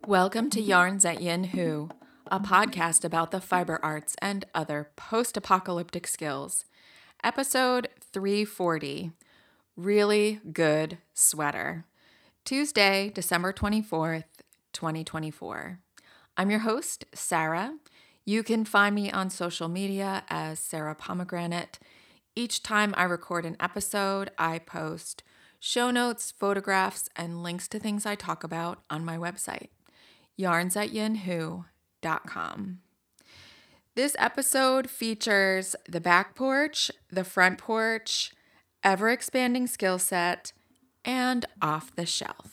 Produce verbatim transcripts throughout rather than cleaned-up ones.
Welcome to Yarns at Yin Hu, a podcast about the fiber arts and other post-apocalyptic skills. Episode three forty, Really Good Sweater. Tuesday, December twenty-fourth, twenty twenty-four. I'm your host, Sarah. You can find me on social media as Sarah Pomegranate. Each time I record an episode, I post show notes, photographs, and links to things I talk about on my website, yarns at yin hu dot com. This episode features the back porch, the front porch, ever-expanding skill set, and off the shelf.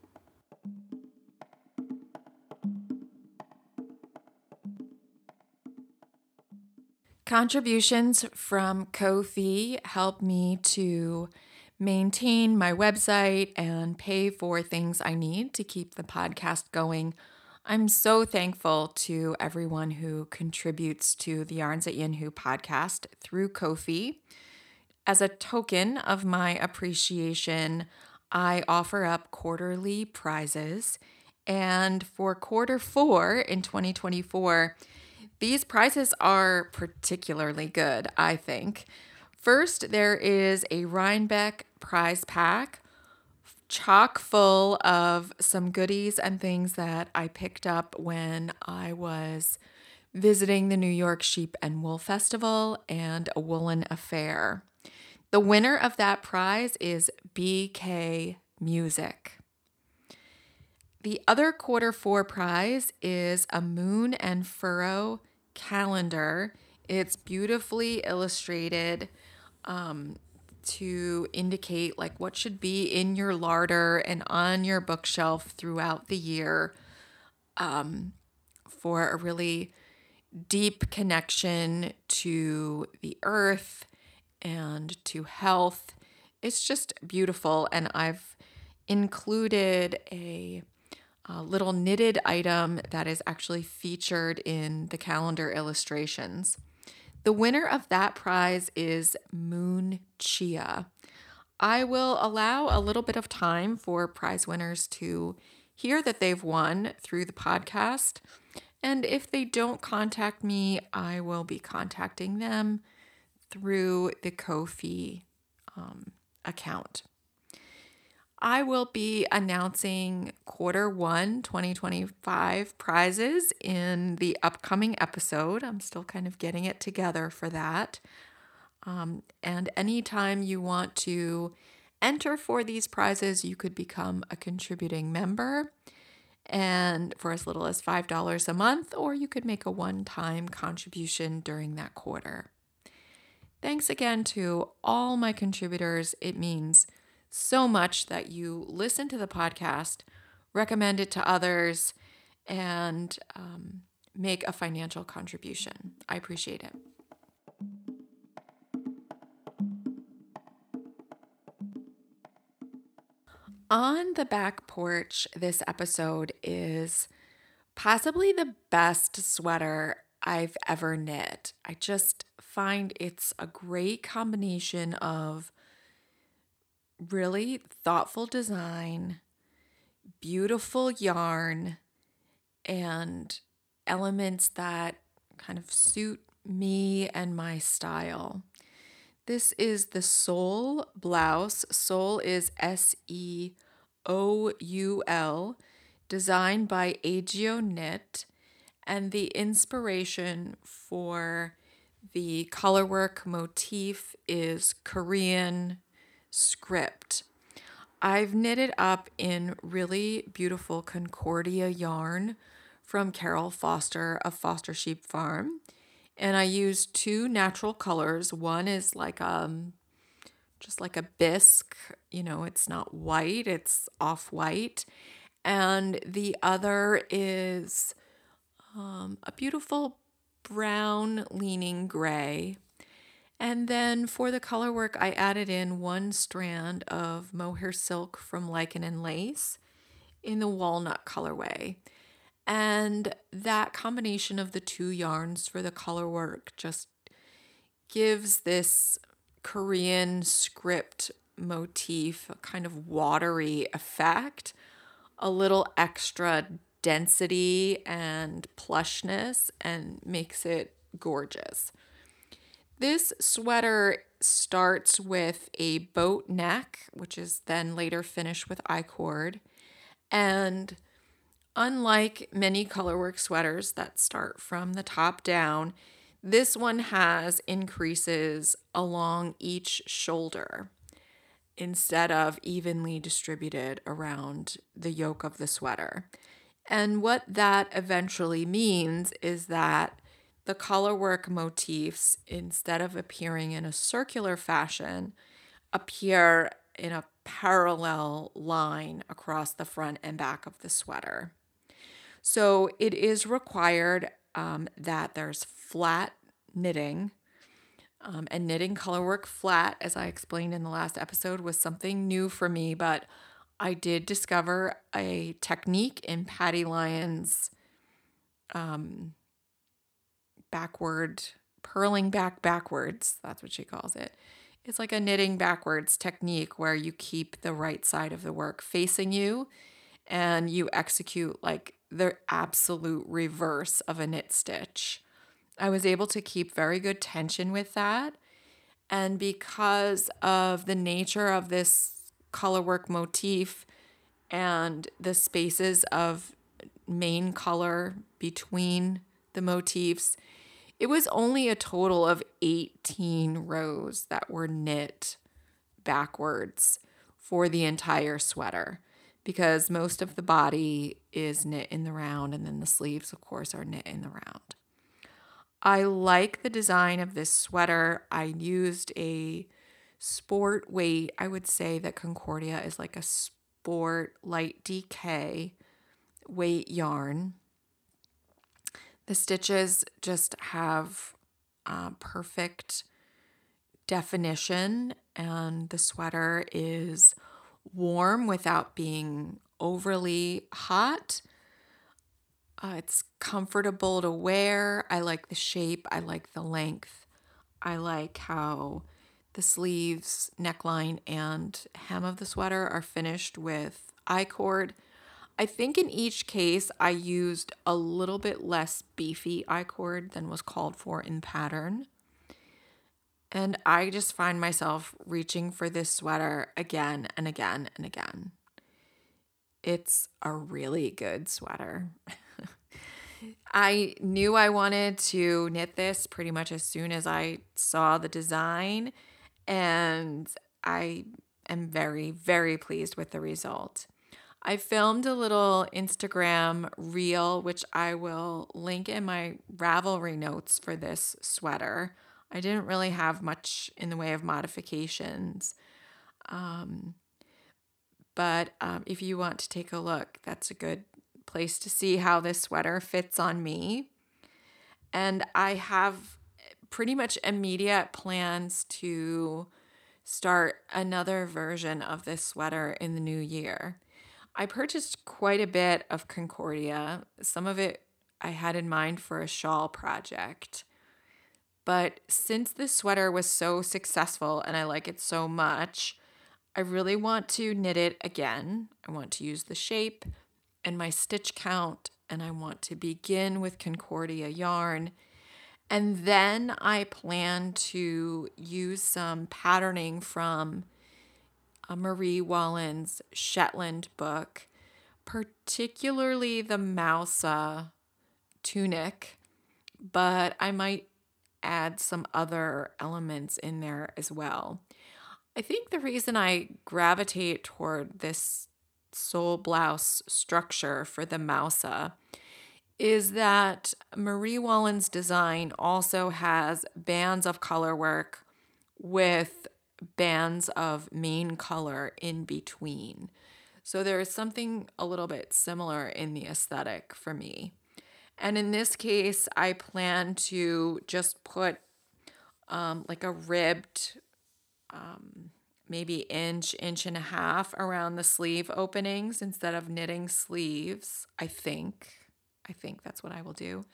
Contributions from Ko-fi help me to maintain my website and pay for things I need to keep the podcast going. I'm so thankful to everyone who contributes to the Yarns at Yin Hu podcast through Ko-fi. As a token of my appreciation, I offer up quarterly prizes. And for quarter four in twenty twenty-four, these prizes are particularly good, I think. First, there is a Rhinebeck prize pack, chock full of some goodies and things that I picked up when I was visiting the New York Sheep and Wool Festival and a woolen affair. The winner of that prize is B K Music. The other quarter four prize is a Moon and Furrow calendar. It's beautifully illustrated um, to indicate like what should be in your larder and on your bookshelf throughout the year um, for a really deep connection to the earth and to health. It's just beautiful, and I've included a A little knitted item that is actually featured in the calendar illustrations. The winner of that prize is Moon Chia. I will allow a little bit of time for prize winners to hear that they've won through the podcast. And if they don't contact me, I will be contacting them through the Ko-fi um, account. I will be announcing quarter one twenty twenty-five prizes in the upcoming episode. I'm still kind of getting it together for that. Um, and anytime you want to enter for these prizes, you could become a contributing member, and for as little as five dollars a month, or you could make a one-time contribution during that quarter. Thanks again to all my contributors. It means so much that you listen to the podcast, recommend it to others, and um, make a financial contribution. I appreciate it. On the back porch, this episode is possibly the best sweater I've ever knit. I just find it's a great combination of really thoughtful design, beautiful yarn, and elements that kind of suit me and my style. This is the Seoul blouse. Seoul is S E O U L, designed by Agio Knit, and the inspiration for the colorwork motif is Korean script. I've knitted up in really beautiful Concordia yarn from Carol Foster of Foster Sheep Farm. And I used two natural colors. One is like um just like a bisque, you know, it's not white, it's off-white. And the other is um, a beautiful brown leaning gray. And then for the color work, I added in one strand of mohair silk from Lichen and Lace in the walnut colorway. And that combination of the two yarns for the color work just gives this Korean script motif a kind of watery effect, a little extra density and plushness and makes it gorgeous. This sweater starts with a boat neck, which is then later finished with I-cord. And unlike many colorwork sweaters that start from the top down, this one has increases along each shoulder instead of evenly distributed around the yoke of the sweater. And what that eventually means is that the colorwork motifs, instead of appearing in a circular fashion, appear in a parallel line across the front and back of the sweater. So it is required um, that there's flat knitting. Um, and knitting colorwork flat, as I explained in the last episode, was something new for me, but I did discover a technique in Patty Lyons' um, backward, purling back backwards. That's what she calls it. It's like a knitting backwards technique where you keep the right side of the work facing you and you execute like the absolute reverse of a knit stitch. I was able to keep very good tension with that. And because of the nature of this colorwork motif and the spaces of main color between the motifs, it was only a total of eighteen rows that were knit backwards for the entire sweater, because most of the body is knit in the round and then the sleeves, of course, are knit in the round. I like the design of this sweater. I used a sport weight. I would say that Concordia is like a sport light D K weight yarn. The stitches just have uh, perfect definition, and the sweater is warm without being overly hot. Uh, it's comfortable to wear. I like the shape. I like the length. I like how the sleeves, neckline, and hem of the sweater are finished with I-cord. I think in each case I used a little bit less beefy I-cord than was called for in pattern. And I just find myself reaching for this sweater again and again and again. It's a really good sweater. I knew I wanted to knit this pretty much as soon as I saw the design, and I am very, very pleased with the result. I filmed a little Instagram reel, which I will link in my Ravelry notes for this sweater. I didn't really have much in the way of modifications. Um, but um, if you want to take a look, that's a good place to see how this sweater fits on me. And I have pretty much immediate plans to start another version of this sweater in the new year. I purchased quite a bit of Concordia. Some of it I had in mind for a shawl project. But since this sweater was so successful and I like it so much, I really want to knit it again. I want to use the shape and my stitch count, and I want to begin with Concordia yarn. And then I plan to use some patterning from uh, Marie Wallen's Shetland book, particularly the Mousa tunic, but I might add some other elements in there as well. I think the reason I gravitate toward this sole blouse structure for the Mousa is that Marie Wallen's design also has bands of color work with bands of main color in between. So there is something a little bit similar in the aesthetic for me. And in this case, I plan to just put um, like a ribbed, um, maybe inch, inch and a half around the sleeve openings instead of knitting sleeves, I think. I think that's what I will do.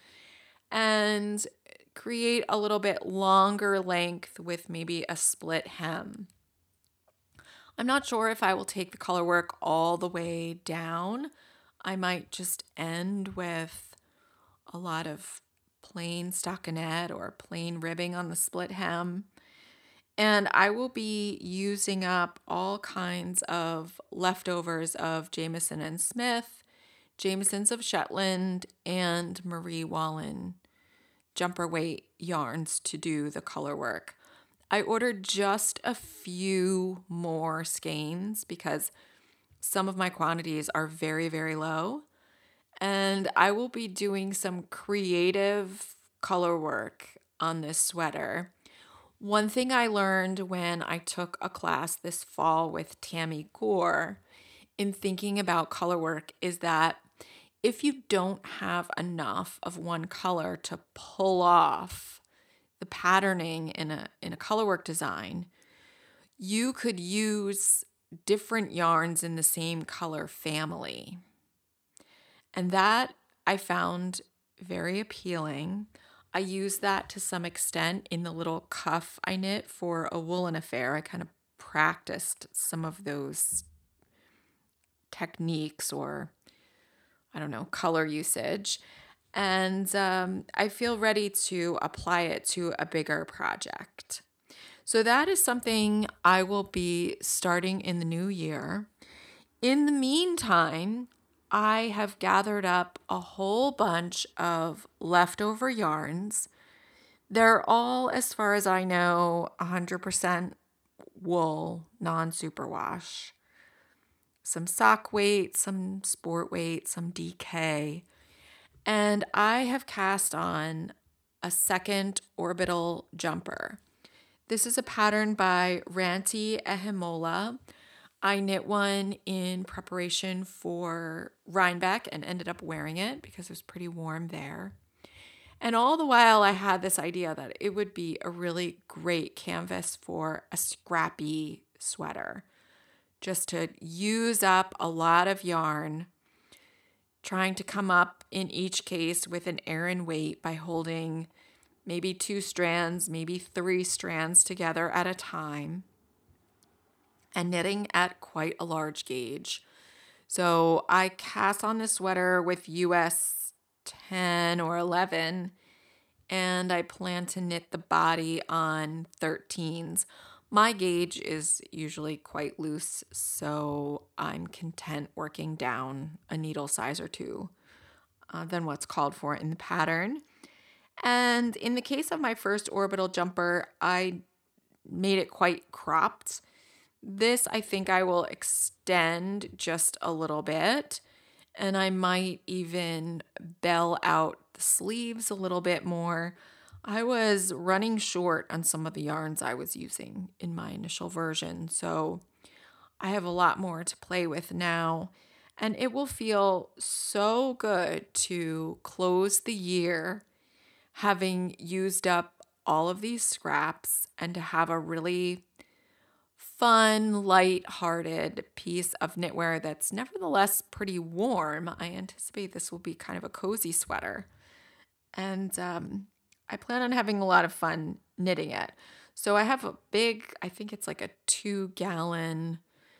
And create a little bit longer length with maybe a split hem. I'm not sure if I will take the color work all the way down. I might just end with a lot of plain stockinette or plain ribbing on the split hem. And I will be using up all kinds of leftovers of Jameson and Smith, Jameson's of Shetland, and Marie Wallen jumper weight yarns to do the color work. I ordered just a few more skeins because some of my quantities are very, very low. And I will be doing some creative color work on this sweater. One thing I learned when I took a class this fall with Tammy Gore in thinking about color work is that if you don't have enough of one color to pull off the patterning in a in a color work design, you could use different yarns in the same color family. And that I found very appealing. I used that to some extent in the little cuff I knit for a woolen affair. I kind of practiced some of those techniques or, I don't know, color usage. And um, I feel ready to apply it to a bigger project. So that is something I will be starting in the new year. In the meantime, I have gathered up a whole bunch of leftover yarns. They're all, as far as I know, one hundred percent wool, non-superwash. Some sock weight, some sport weight, some D K. And I have cast on a second orbital jumper. This is a pattern by Ranti Ehimola. I knit one in preparation for Rhinebeck and ended up wearing it because it was pretty warm there. And all the while I had this idea that it would be a really great canvas for a scrappy sweater. Just to use up a lot of yarn, trying to come up in each case with an Aran weight by holding maybe two strands, maybe three strands together at a time, and knitting at quite a large gauge. So I cast on this sweater with U S ten or eleven, and I plan to knit the body on thirteens. My gauge is usually quite loose, so I'm content working down a needle size or two uh, than what's called for in the pattern. And in the case of my first orbital jumper, I made it quite cropped. This, I think I will extend just a little bit, and I might even bell out the sleeves a little bit more. I was running short on some of the yarns I was using in my initial version, so I have a lot more to play with now, and it will feel so good to close the year having used up all of these scraps and to have a really fun, light-hearted piece of knitwear that's nevertheless pretty warm. I anticipate this will be kind of a cozy sweater. And um, I plan on having a lot of fun knitting it. So I have a big, I think it's like a two-gallon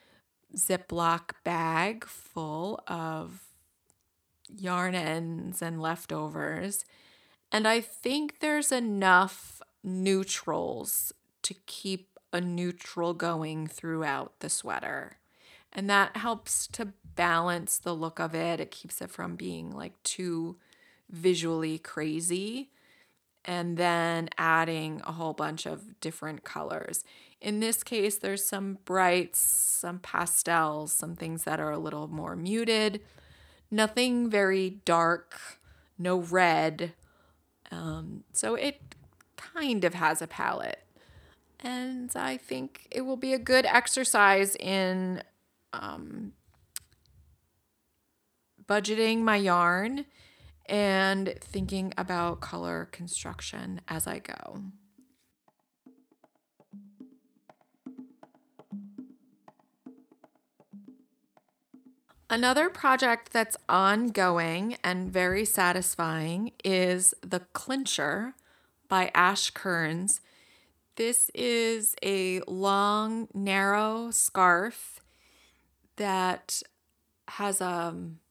Ziploc bag full of yarn ends and leftovers. And I think there's enough neutrals to keep a neutral going throughout the sweater. And that helps to balance the look of it. It keeps it from being like too visually crazy. And then adding a whole bunch of different colors. In this case, there's some brights, some pastels, some things that are a little more muted. Nothing very dark, no red. Um, so it kind of has a palette. And I think it will be a good exercise in um, budgeting my yarn and thinking about color construction as I go. Another project that's ongoing and very satisfying is The Clincher by Ash Kearns. This is a long, narrow scarf that has a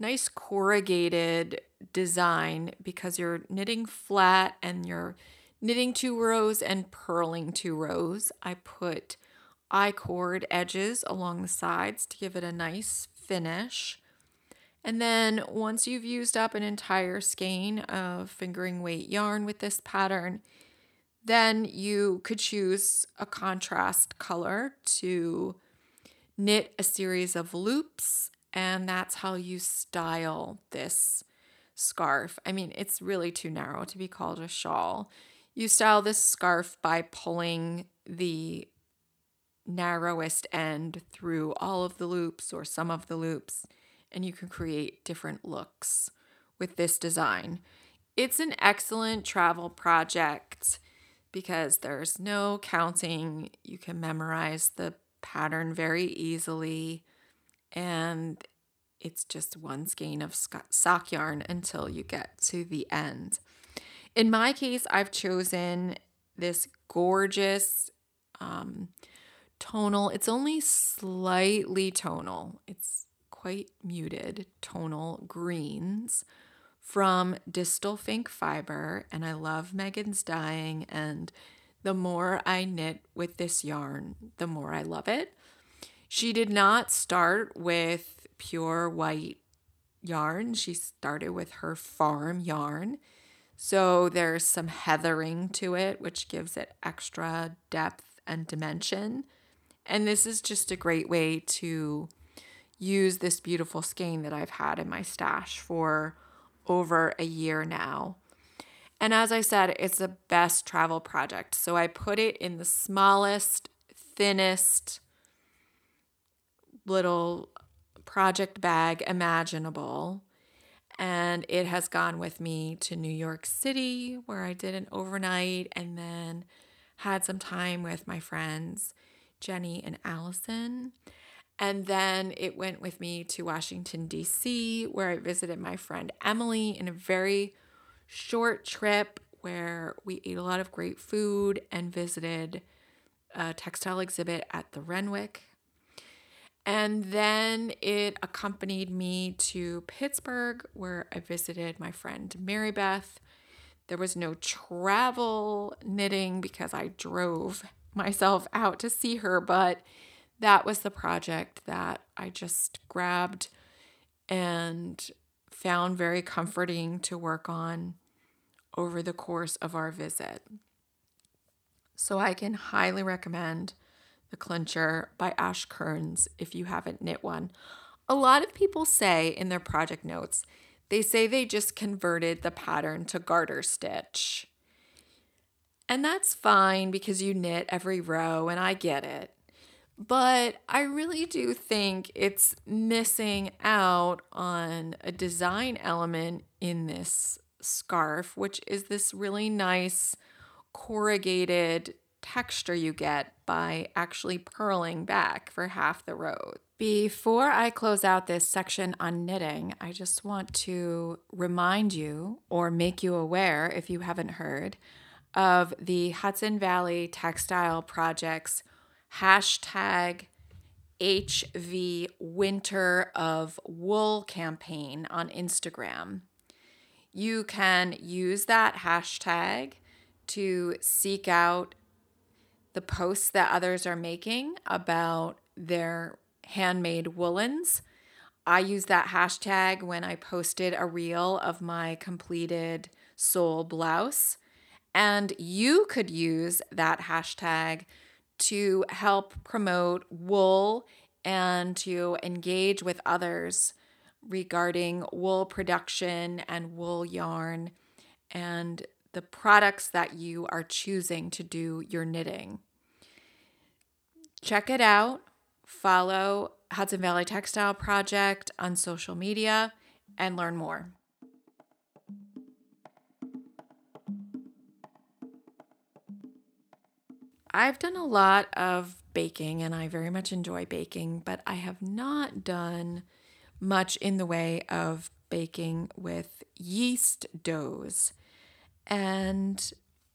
nice corrugated design because you're knitting flat and you're knitting two rows and purling two rows. I put I-cord edges along the sides to give it a nice finish. And then once you've used up an entire skein of fingering weight yarn with this pattern, then you could choose a contrast color to knit a series of loops, and that's how you style this scarf. I mean, it's really too narrow to be called a shawl. You style this scarf by pulling the narrowest end through all of the loops or some of the loops, and you can create different looks with this design. It's an excellent travel project because there's no counting. You can memorize the pattern very easily, and it's just one skein of sock yarn until you get to the end. In my case, I've chosen this gorgeous um, tonal. It's only slightly tonal. It's quite muted tonal greens from Distelfink Fiber, and I love Megan's dyeing, and the more I knit with this yarn, the more I love it. She did not start with pure white yarn. She started with her farm yarn. So there's some heathering to it, which gives it extra depth and dimension. And this is just a great way to use this beautiful skein that I've had in my stash for over a year now. And as I said, it's the best travel project. So I put it in the smallest, thinnest little project bag imaginable. And it has gone with me to New York City, where I did an overnight and then had some time with my friends, Jenny and Allison. And then it went with me to Washington, D C, where I visited my friend Emily in a very short trip where we ate a lot of great food and visited a textile exhibit at the Renwick. And then it accompanied me to Pittsburgh, where I visited my friend Mary Beth. There was no travel knitting because I drove myself out to see her, but that was the project that I just grabbed and found very comforting to work on over the course of our visit. So I can highly recommend The Clincher by Ash Kearns if you haven't knit one. A lot of people say in their project notes, they say they just converted the pattern to garter stitch. And that's fine because you knit every row, and I get it. But I really do think it's missing out on a design element in this scarf, which is this really nice corrugated texture you get by actually purling back for half the row. Before I close out this section on knitting, I just want to remind you or make you aware, if you haven't heard, of the Hudson Valley Textile Project's hashtag H V Winter of Wool campaign on Instagram. You can use that hashtag to seek out the posts that others are making about their handmade woolens. I used that hashtag when I posted a reel of my completed sole blouse. And you could use that hashtag to help promote wool and to engage with others regarding wool production and wool yarn and the products that you are choosing to do your knitting. Check it out. Follow Hudson Valley Textile Project on social media and learn more. I've done a lot of baking and I very much enjoy baking, but I have not done much in the way of baking with yeast doughs. And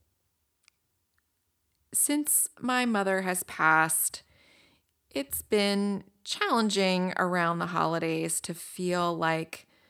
since my mother has passed, it's been challenging around the holidays to feel like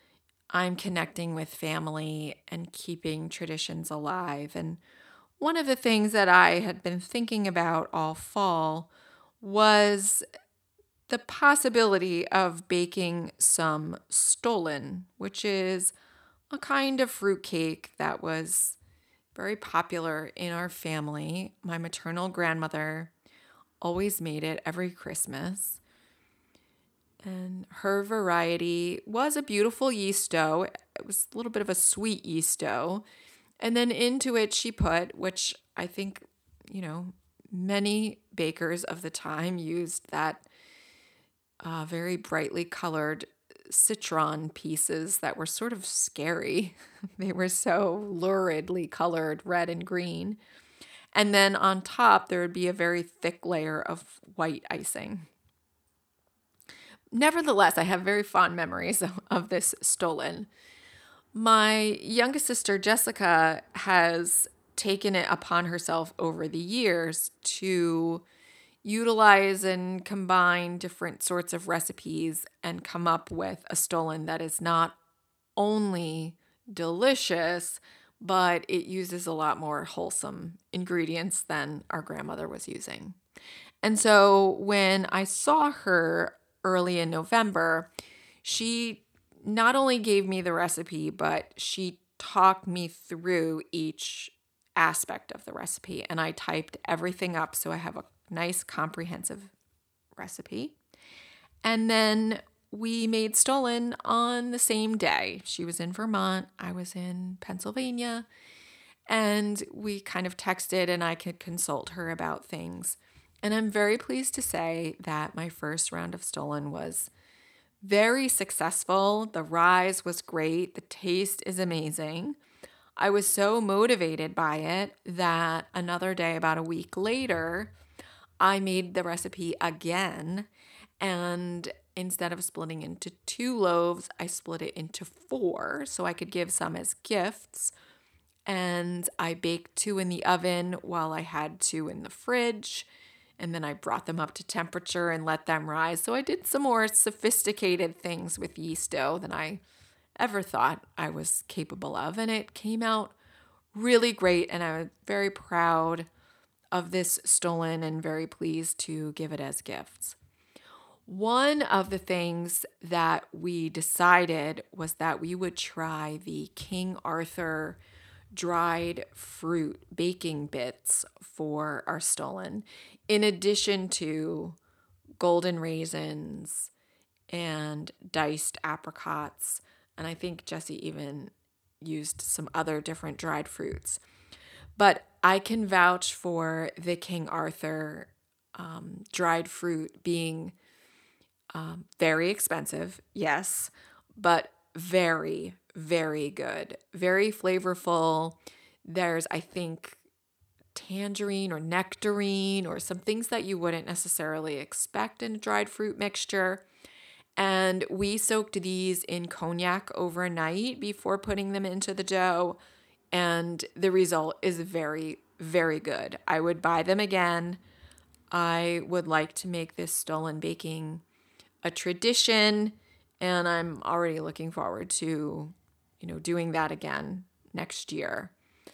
I'm connecting with family and keeping traditions alive. And one of the things that I had been thinking about all fall was the possibility of baking some stollen, which is a kind of fruitcake that was very popular in our family. My maternal grandmother always made it every Christmas. And her variety was a beautiful yeast dough. It was a little bit of a sweet yeast dough. And then into it, she put, which I think, you know, many bakers of the time used that uh, very brightly colored citron pieces that were sort of scary. They were so luridly colored red and green. And then on top, there would be a very thick layer of white icing. Nevertheless, I have very fond memories of, of this stollen. My youngest sister, Jessica, has taken it upon herself over the years to utilize and combine different sorts of recipes and come up with a stollen that is not only delicious, but it uses a lot more wholesome ingredients than our grandmother was using. And so when I saw her early in November, she not only gave me the recipe, but she talked me through each aspect of the recipe. And I typed everything up so I have a nice comprehensive recipe. And then we made stollen on the same day. She was in Vermont, I was in Pennsylvania, and we kind of texted and I could consult her about things. And I'm very pleased to say that my first round of stollen was very successful. The rise was great. The taste is amazing. I was so motivated by it that another day, about a week later, I made the recipe again. And instead of splitting into two loaves, I split it into four so I could give some as gifts. And I baked two in the oven while I had two in the fridge. And then I brought them up to temperature and let them rise. So I did some more sophisticated things with yeast dough than I ever thought I was capable of. And it came out really great. And I was very proud of this stollen and very pleased to give it as gifts. One of the things that we decided was that we would try the King Arthur dried fruit baking bits for our stollen, in addition to golden raisins and diced apricots. And I think Jessie even used some other different dried fruits. But I can vouch for the King Arthur um, dried fruit being um, very expensive, yes, but very, very good, very flavorful. There's, I think, tangerine or nectarine or some things that you wouldn't necessarily expect in a dried fruit mixture. And we soaked these in cognac overnight before putting them into the dough. And the result is very, very good. I would buy them again. I would like to make this stollen baking a tradition, and I'm already looking forward to, you know, doing that again next year.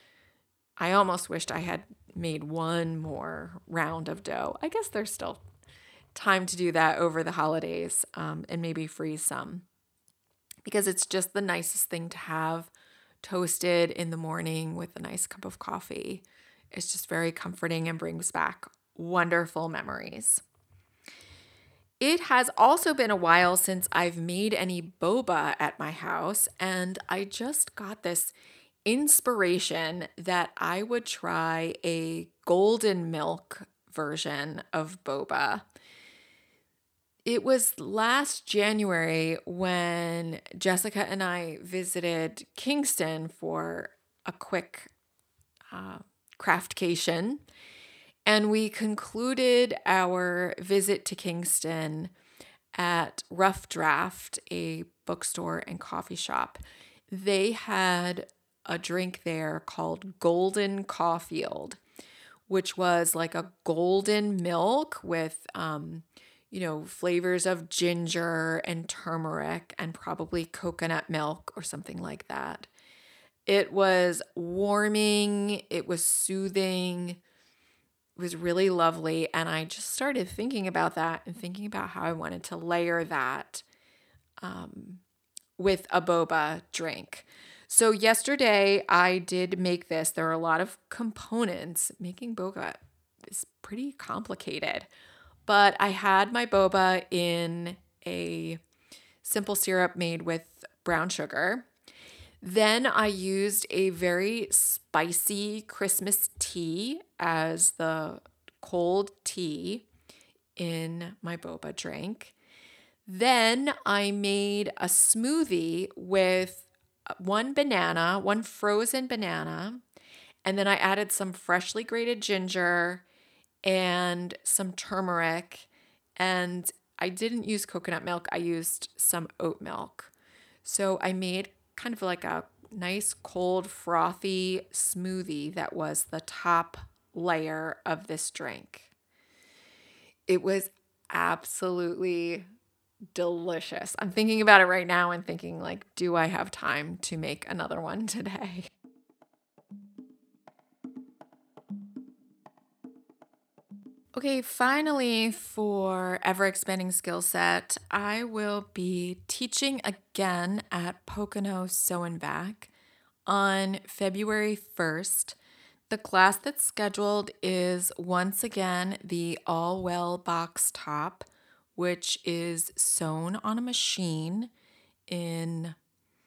I almost wished I had made one more round of dough. I guess there's still time to do that over the holidays, um, and maybe freeze some, because it's just the nicest thing to have toasted in the morning with a nice cup of coffee. It's just very comforting and brings back wonderful memories. It has also been a while since I've made any boba at my house, and I just got this inspiration that I would try a golden milk version of boba. It was last January when Jessica and I visited Kingston for a quick uh, craftcation. And we concluded our visit to Kingston at Rough Draft, a bookstore and coffee shop. They had a drink there called Golden Caulfield, which was like a golden milk with, um, you know, flavors of ginger and turmeric and probably coconut milk or something like that. It was warming, it was soothing, it was really lovely. And I just started thinking about that and thinking about how I wanted to layer that um, with a boba drink. So yesterday I did make this. There are a lot of components. Making boba is pretty complicated, but I had my boba in a simple syrup made with brown sugar. Then I used a very spicy Christmas tea as the cold tea in my boba drink. Then I made a smoothie with one banana, one frozen banana, and then I added some freshly grated ginger and some turmeric. And I didn't use coconut milk, I used some oat milk. So I made kind of like a nice cold frothy smoothie that was the top layer of this drink. It was absolutely delicious. I'm thinking about it right now and thinking like, do I have time to make another one today? Okay, finally, for ever expanding skill set, I will be teaching again at Pocono Sew and Back on February first. The class that's scheduled is once again the All Well box top, which is sewn on a machine in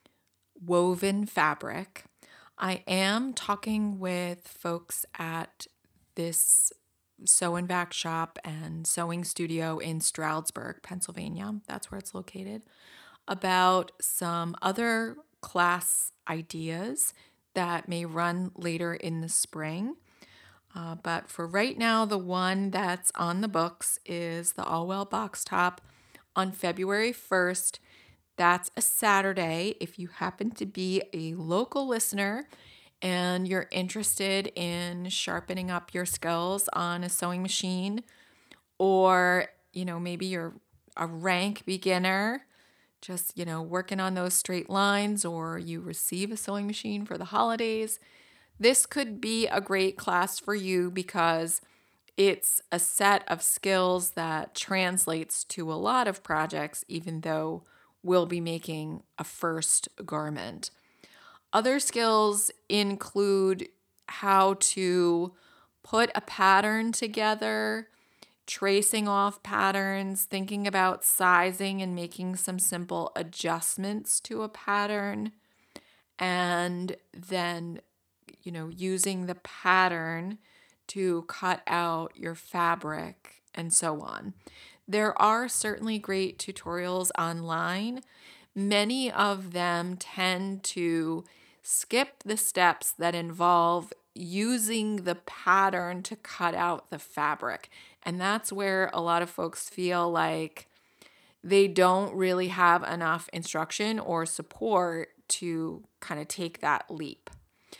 woven fabric. I am talking with folks at this sew and back shop and sewing studio in Stroudsburg, Pennsylvania. That's where it's located. About some other class ideas that may run later in the spring. Uh, but for right now, the one that's on the books is the All Well box top on February first. That's a Saturday. If you happen to be a local listener and you're interested in sharpening up your skills on a sewing machine, or, you know, maybe you're a rank beginner, just, you know, working on those straight lines, or you receive a sewing machine for the holidays, this could be a great class for you because it's a set of skills that translates to a lot of projects, even though we'll be making a first garment. Other skills include how to put a pattern together, tracing off patterns, thinking about sizing and making some simple adjustments to a pattern, and then, you know, using the pattern to cut out your fabric and so on. There are certainly great tutorials online. Many of them tend to skip the steps that involve using the pattern to cut out the fabric. And that's where a lot of folks feel like they don't really have enough instruction or support to kind of take that leap.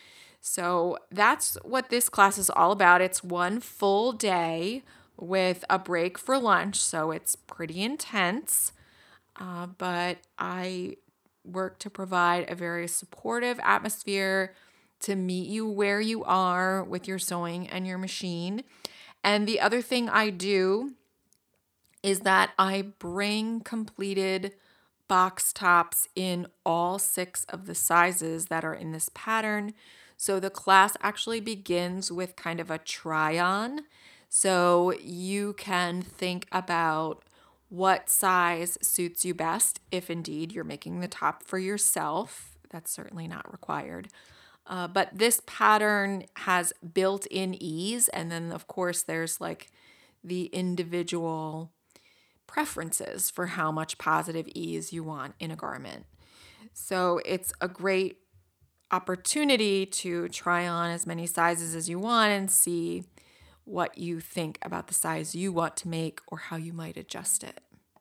So that's what this class is all about. It's one full day with a break for lunch, so it's pretty intense. Uh, but I work to provide a very supportive atmosphere to meet you where you are with your sewing and your machine. And the other thing I do is that I bring completed box tops in all six of the sizes that are in this pattern. So the class actually begins with kind of a try on. So you can think about what size suits you best if indeed you're making the top for yourself. That's certainly not required. Uh, but this pattern has built-in ease. And then, of course, there's like the individual preferences for how much positive ease you want in a garment. So it's a great opportunity to try on as many sizes as you want and see what you think about the size you want to make or how you might adjust it.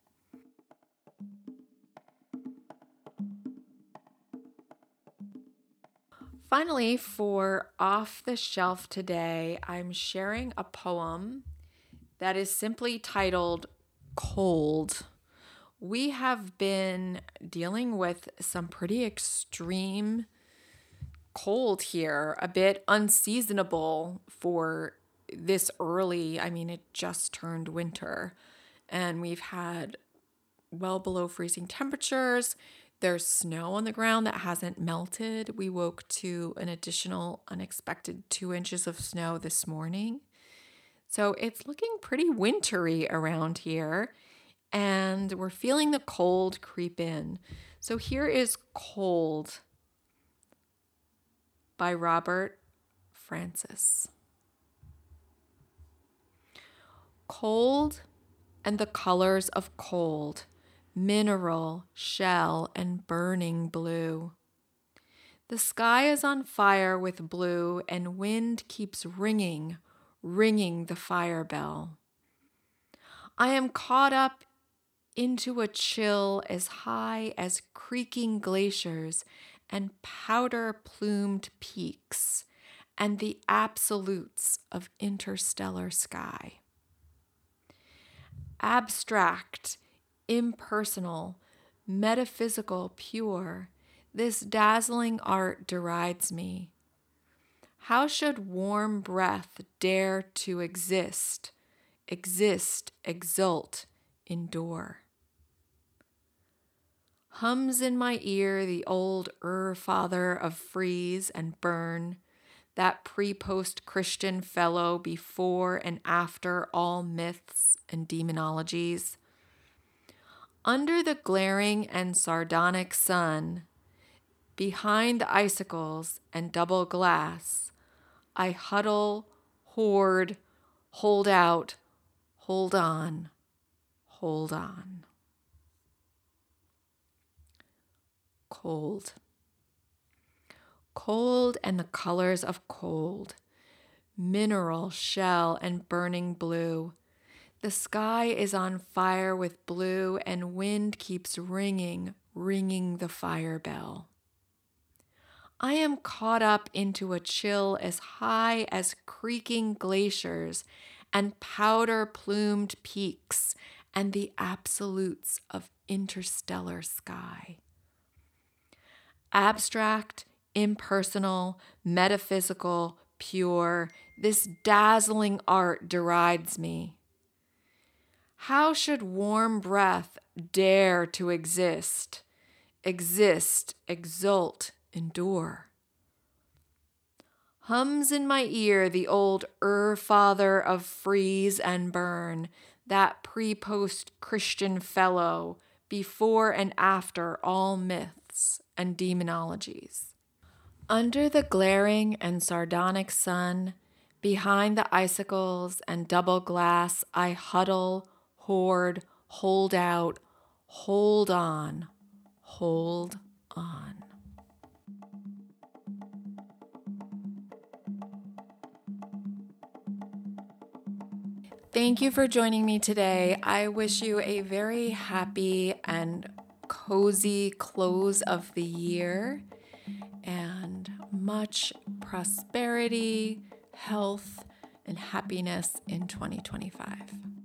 Finally, for off the shelf today, I'm sharing a poem that is simply titled cold. We have been dealing with some pretty extreme cold here, a bit unseasonable for this early. I mean, it just turned winter, and we've had well below freezing temperatures. There's snow on the ground that hasn't melted. We woke to an additional unexpected two inches of snow this morning. So it's looking pretty wintry around here, and we're feeling the cold creep in. So here is Cold by Robert Francis. Cold and the colors of cold, mineral, shell, and burning blue. The sky is on fire with blue, and wind keeps ringing, ringing the fire bell. I am caught up into a chill as high as creaking glaciers and powder-plumed peaks and the absolutes of interstellar sky. Abstract, impersonal, metaphysical, pure, this dazzling art derides me. How should warm breath dare to exist, exist, exult, endure? Hums in my ear the old Ur-father of freeze and burn, that pre-post Christian fellow before and after all myths and demonologies. Under the glaring and sardonic sun, behind the icicles and double glass, I huddle, hoard, hold out, hold on, hold on. Cold. Cold and the colors of cold, mineral, shell, and burning blue. The sky is on fire with blue, and wind keeps ringing, ringing the fire bell. I am caught up into a chill as high as creaking glaciers and powder-plumed peaks and the absolutes of interstellar sky. Abstract, impersonal, metaphysical, pure, this dazzling art derides me. How should warm breath dare to exist, exist, exult, endure? Hums in my ear the old Ur-father of freeze and burn, that pre-post Christian fellow, before and after all myths and demonologies. Under the glaring and sardonic sun, behind the icicles and double glass, I huddle, hoard, hold out, hold on, hold on. Thank you for joining me today. I wish you a very happy and cozy close of the year and much prosperity, health, and happiness in twenty twenty-five.